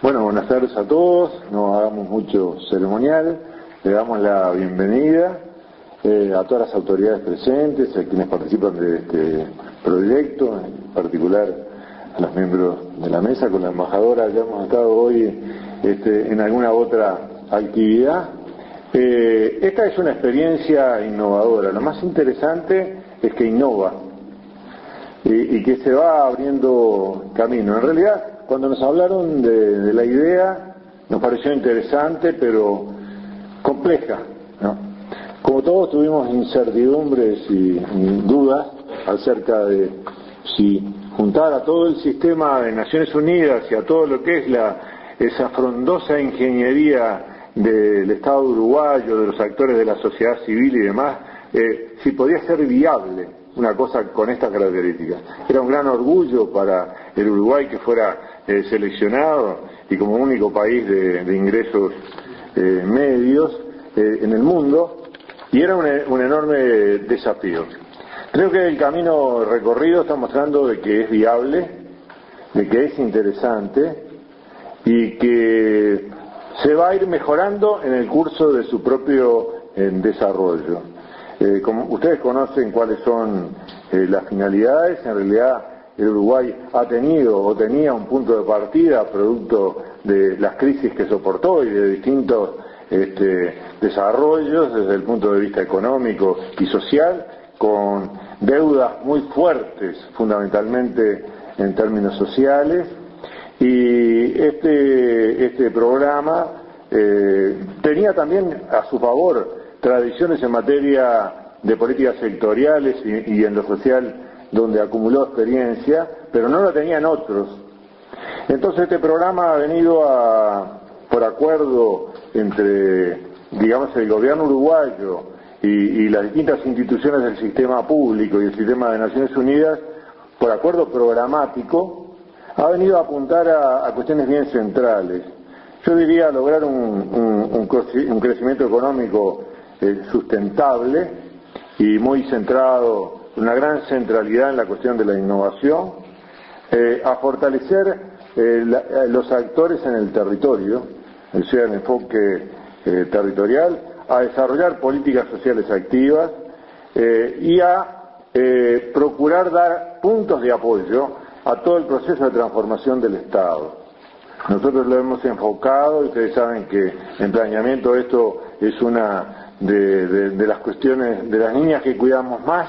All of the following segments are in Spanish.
Bueno, buenas tardes a todos, no hagamos mucho ceremonial, le damos la bienvenida a todas las autoridades presentes, a quienes participan de este proyecto, en particular a los miembros de la mesa. Con la embajadora ya hemos estado hoy en alguna otra actividad. Esta es una experiencia innovadora, lo más interesante es que innova y que se va abriendo camino. En realidad, cuando nos hablaron de la idea, nos pareció interesante, pero compleja, ¿no? Como todos tuvimos incertidumbres y dudas acerca de si juntar a todo el sistema de Naciones Unidas y a todo lo que es esa frondosa ingeniería del Estado uruguayo, de los actores de la sociedad civil y demás, si podía ser viable una cosa con estas características. Era un gran orgullo para el Uruguay que fuera seleccionado y como único país de ingresos medios en el mundo, y era un enorme desafío. Creo que el camino recorrido está mostrando de que es viable, de que es interesante y que se va a ir mejorando en el curso de su propio desarrollo. Como ustedes conocen cuáles son las finalidades, en realidad el Uruguay ha tenido o tenía un punto de partida producto de las crisis que soportó y de distintos desarrollos desde el punto de vista económico y social, con deudas muy fuertes, fundamentalmente en términos sociales, y este programa tenía también a su favor tradiciones en materia de políticas sectoriales y en lo social, donde acumuló experiencia, pero no la tenían otros. Entonces este programa ha venido por acuerdo entre, digamos, el gobierno uruguayo y las distintas instituciones del sistema público y el sistema de Naciones Unidas, por acuerdo programático, ha venido a apuntar a cuestiones bien centrales. Yo diría lograr un crecimiento económico sustentable y muy centrado, una gran centralidad en la cuestión de la innovación, a fortalecer los actores en el territorio, o sea, el enfoque territorial, a desarrollar políticas sociales activas y a procurar dar puntos de apoyo a todo el proceso de transformación del Estado. Nosotros lo hemos enfocado, y ustedes saben que en planeamiento esto es una de las cuestiones, de las líneas que cuidamos más,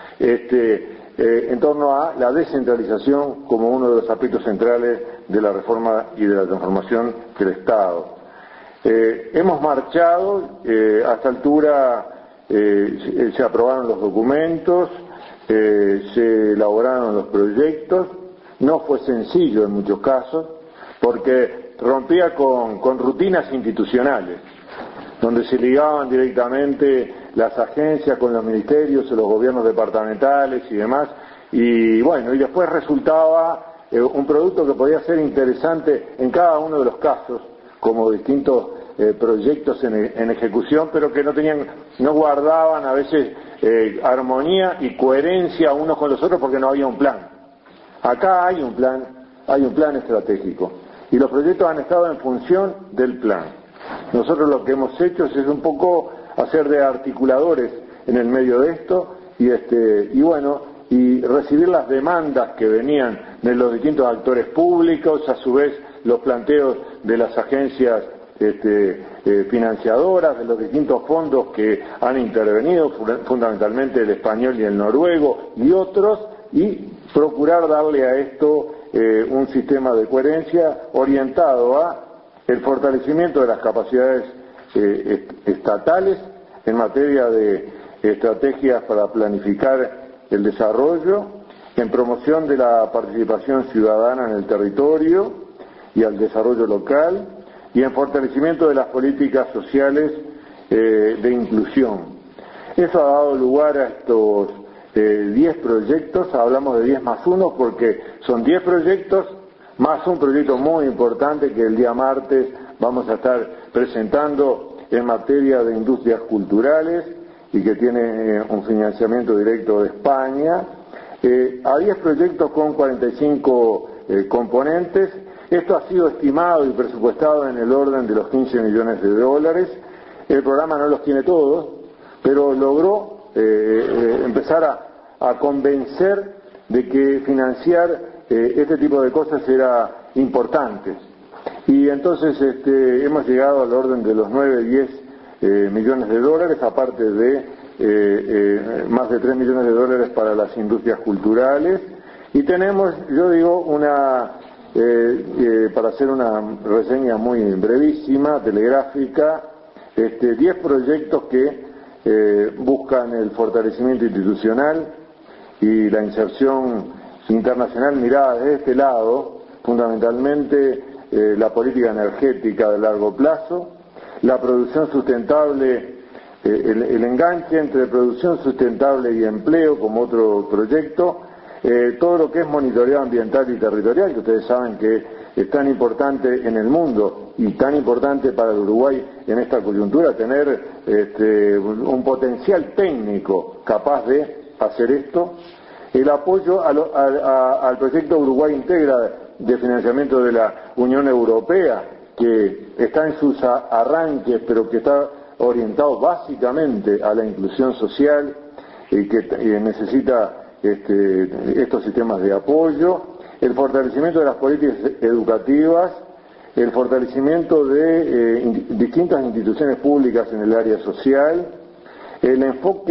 en torno a la descentralización como uno de los aspectos centrales de la reforma y de la transformación del Estado. Hemos marchado, a esta altura se aprobaron los documentos, se elaboraron los proyectos, no fue sencillo en muchos casos, porque rompía con rutinas institucionales, donde se ligaban directamente las agencias con los ministerios o los gobiernos departamentales y demás, y bueno, y después resultaba un producto que podía ser interesante en cada uno de los casos, como distintos proyectos en ejecución, pero que no guardaban a veces armonía y coherencia unos con los otros porque no había un plan. Acá hay un plan estratégico, y los proyectos han estado en función del plan. Nosotros lo que hemos hecho es un poco hacer de articuladores en el medio de esto y recibir las demandas que venían de los distintos actores públicos, a su vez los planteos de las agencias financiadoras, de los distintos fondos que han intervenido, fundamentalmente el español y el noruego y otros, y procurar darle a esto un sistema de coherencia orientado a el fortalecimiento de las capacidades estatales en materia de estrategias para planificar el desarrollo, en promoción de la participación ciudadana en el territorio y al desarrollo local, y en fortalecimiento de las políticas sociales de inclusión. Eso ha dado lugar a estos 10 proyectos. Hablamos de 10 más 1 porque son 10 proyectos más un proyecto muy importante que el día martes vamos a estar presentando en materia de industrias culturales y que tiene un financiamiento directo de España, a 10 proyectos con 45 componentes Esto ha sido estimado y presupuestado en el orden de los 15 millones de dólares. El programa no los tiene todos, pero logró empezar a convencer de que financiar este tipo de cosas era importante. Y entonces hemos llegado al orden de los 9-10 millones de dólares, aparte de más de 3 millones de dólares para las industrias culturales. Y tenemos, yo digo, para hacer una reseña muy brevísima, telegráfica, 10 proyectos que buscan el fortalecimiento institucional y la inserción internacional mirada desde este lado, fundamentalmente la política energética de largo plazo, la producción sustentable, el enganche entre producción sustentable y empleo como otro proyecto, todo lo que es monitoreo ambiental y territorial, que ustedes saben que es tan importante en el mundo y tan importante para el Uruguay en esta coyuntura, tener un potencial técnico capaz de hacer esto. El apoyo al proyecto Uruguay Integra de financiamiento de la Unión Europea, que está en sus arranques, pero que está orientado básicamente a la inclusión social y que necesita estos sistemas de apoyo, el fortalecimiento de las políticas educativas, el fortalecimiento de distintas instituciones públicas en el área social, el enfoque,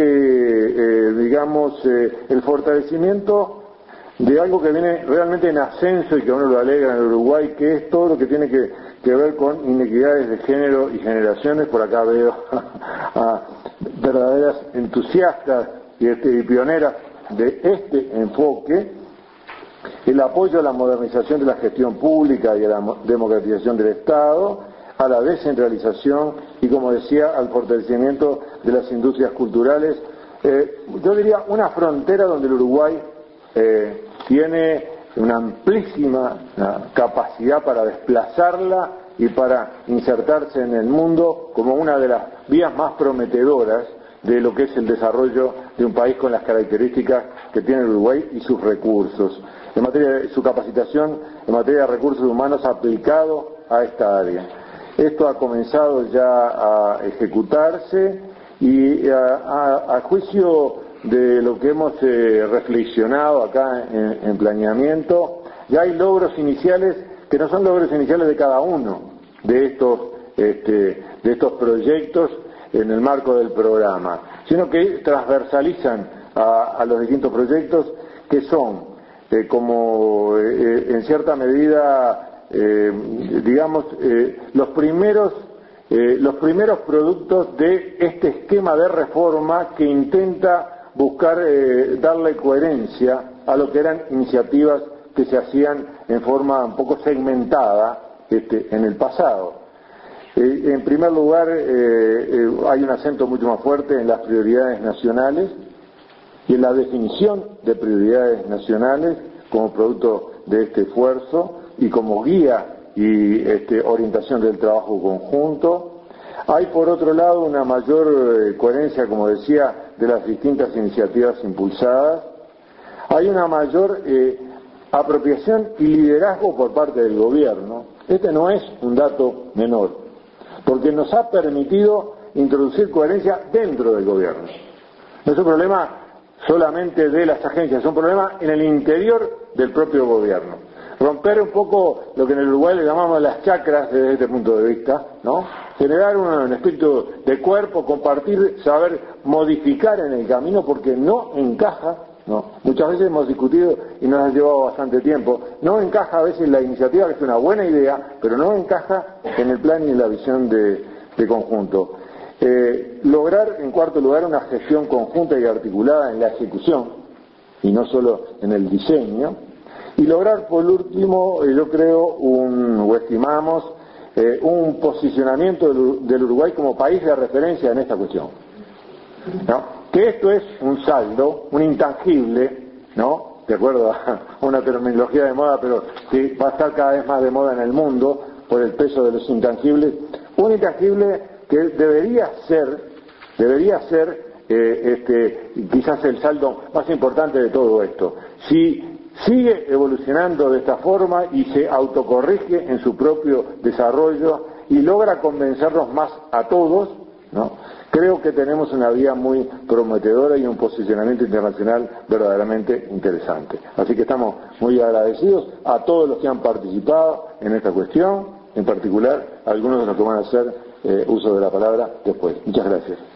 el fortalecimiento de algo que viene realmente en ascenso y que a uno lo alegra en el Uruguay, que es todo lo que tiene que ver con inequidades de género y generaciones. Por acá veo a verdaderas entusiastas y pioneras de este enfoque, el apoyo a la modernización de la gestión pública y a la democratización del Estado, a la descentralización y, como decía, al fortalecimiento de las industrias culturales. Yo diría una frontera donde el Uruguay tiene una amplísima capacidad para desplazarla y para insertarse en el mundo como una de las vías más prometedoras de lo que es el desarrollo de un país con las características que tiene el Uruguay y sus recursos, en materia de su capacitación, en materia de recursos humanos aplicado a esta área. Esto ha comenzado ya a ejecutarse y a juicio de lo que hemos reflexionado acá en planeamiento, ya hay logros iniciales que no son logros iniciales de cada uno de estos proyectos en el marco del programa, sino que transversalizan a los distintos proyectos, que son en cierta medida los primeros productos de este esquema de reforma que intenta buscar darle coherencia a lo que eran iniciativas que se hacían en forma un poco segmentada en el pasado. En primer lugar, hay un acento mucho más fuerte en las prioridades nacionales y en la definición de prioridades nacionales como producto de este esfuerzo y como guía y orientación del trabajo conjunto. Hay, por otro lado, una mayor coherencia, como decía, de las distintas iniciativas impulsadas. Hay una mayor apropiación y liderazgo por parte del gobierno. Este no es un dato menor, porque nos ha permitido introducir coherencia dentro del gobierno. No es un problema solamente de las agencias, es un problema en el interior del propio gobierno. Romper un poco lo que en el Uruguay le llamamos las chacras desde este punto de vista, ¿no? Generar un espíritu de cuerpo, compartir, saber modificar en el camino, porque no encaja, ¿no? Muchas veces hemos discutido y nos ha llevado bastante tiempo, no encaja a veces la iniciativa, que es una buena idea, pero no encaja en el plan y en la visión de conjunto. Lograr, en cuarto lugar, una gestión conjunta y articulada en la ejecución, y no solo en el diseño, y lograr, por último, yo creo, estimamos, un posicionamiento del Uruguay como país de referencia en esta cuestión, ¿no? Que esto es un saldo, un intangible, ¿no? De acuerdo a una terminología de moda, pero que va a estar cada vez más de moda en el mundo por el peso de los intangibles, un intangible que debería ser quizás el saldo más importante de todo esto. Si sigue evolucionando de esta forma y se autocorrige en su propio desarrollo y logra convencernos más a todos, ¿no? Creo que tenemos una vía muy prometedora y un posicionamiento internacional verdaderamente interesante. Así que estamos muy agradecidos a todos los que han participado en esta cuestión, en particular a algunos de los que van a hacer uso de la palabra después. Muchas gracias.